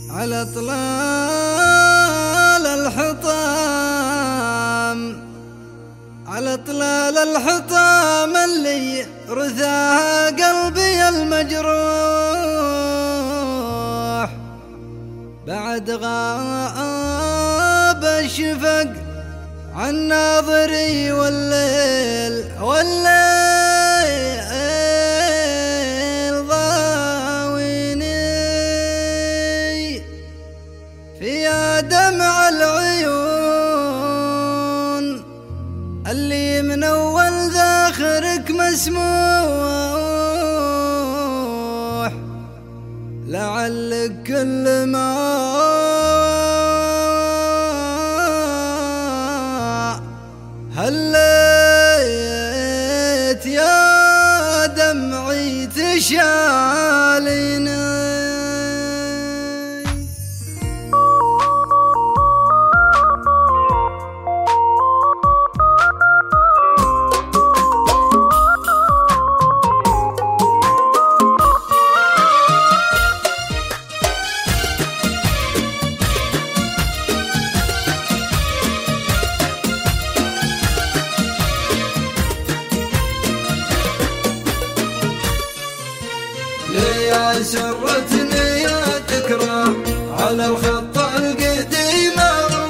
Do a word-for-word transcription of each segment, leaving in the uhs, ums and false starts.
على طلال الحطام، على طلال الحطام اللي رثاها قلبي المجروح، بعد غاب الشفق عن ناظري والليل والليل ضاويني فيا دمع العيون اللي من أول ذاخرك مسموح، لعلك كل ما هليت يا دمعي تشاليني. يا سرتني يا ذكرى على الخط القديم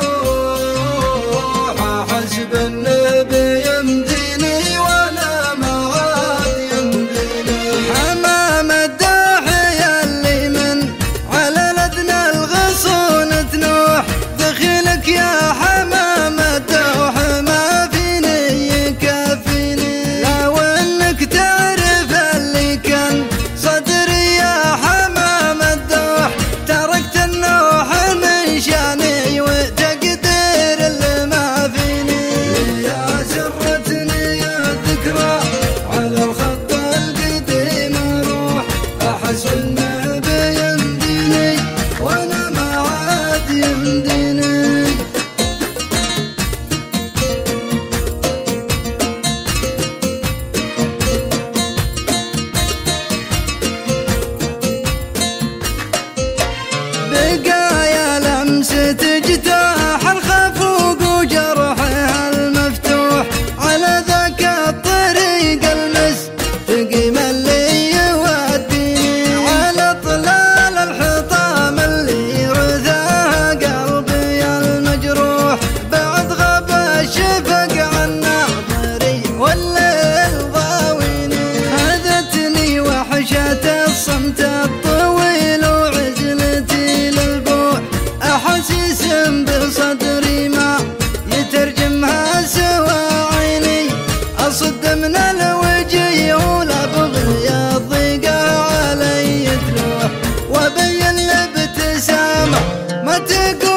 اروح، احسب النبي يمديني ولا ما عاد يمديني. حمام الداحية اللي من على لدنا الغصون تنوح، دخلك يا حمام الدوح ما فيني يكفيني، لو انك تعرف اللي كان صدري يا حمام الدوح، تركت النوح من شاني وتقدير اللي ما فيني. يا سرتني يا ذكرى على الخط القديم اروح، احسب النبي يمديني وانا ما عاد يمديني. بقايا لمسة اجتاح الخفوق وجرحها المفتوح، على ذاك الطريق المستقيم اللي يوديني، على طلال الحطام اللي رثاها قلبي المجروح، بعد غاب الشفق عن ناظري والليل ضاويني. خذتني وحشة الصمت الطويل وعزلتي للبوح، أحاسيس بصدري ما يترجمها سوى عيني، أصد من الوجه ولا بغي الضيقة علي تلوح، وأبين الابتسامة ما تقول